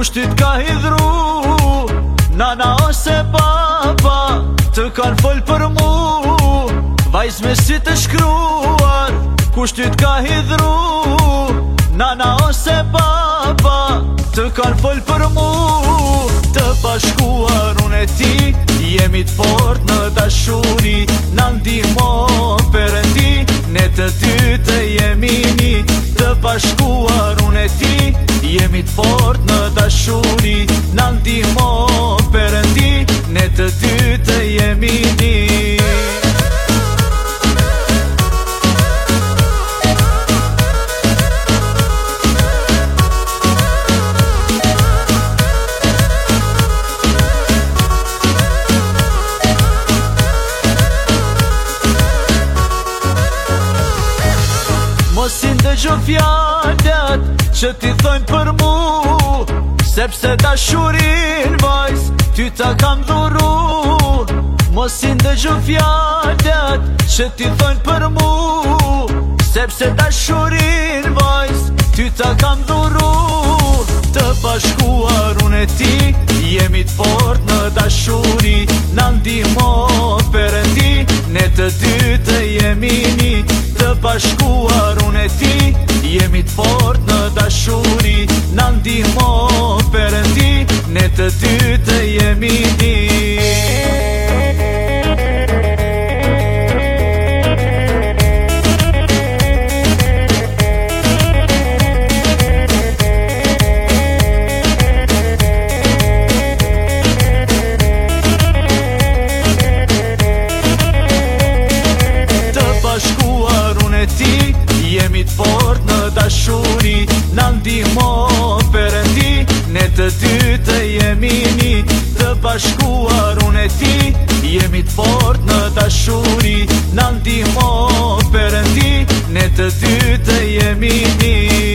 Kushtit ka hidhru, nana ose papa, të kan fol për mu, vajz me si të shkruar. Kushtit ka hidhru, nana ose papa, të kan fol për mu, të bashkuar unë e ti, jemi të fort në dashuri, na ndihmo Perëndi, ne të dy të jemi një, të bashkuar unë e ti, jemi të fort në dashuri, na ndihmo Perëndi, ne të dy të jemi një. Mos i ndëgjo fjalët që ti thojnë për mu, sepse dashurin vajz ty ta kam dhuru. Mos i ndëgjo fjalët që ti thojnë për mu, sepse dashurin vajz ty ta kam dhuru. Të bashkuar unë e ti, jemi të fort në dashuri, na ndihmo Perëndi, ne të dy të jemi një, të bashkuar unë e ti, jemi të fort në dashuri, na ndihmo Perëndi, ne të dy të jemi një. Jemi të fort në dashuri, na ndihmo Perëndi, ne të dy të jemi një, të bashkuar unë e ti, jemi të fort në dashuri, na ndihmo Perëndi, ne të dy të jemi një.